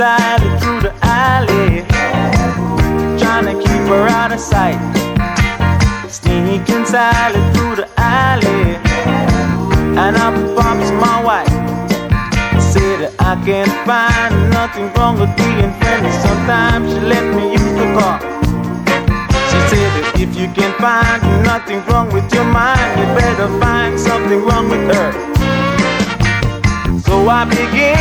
silently through the alley, trying to keep her out of sight. Sneaking silently through the alley, and up pops my wife. Say that I can't find nothing wrong with being friendly. Sometimes she let me use the car. She said that if you can find nothing wrong with your mind, you better find something wrong with her. So I began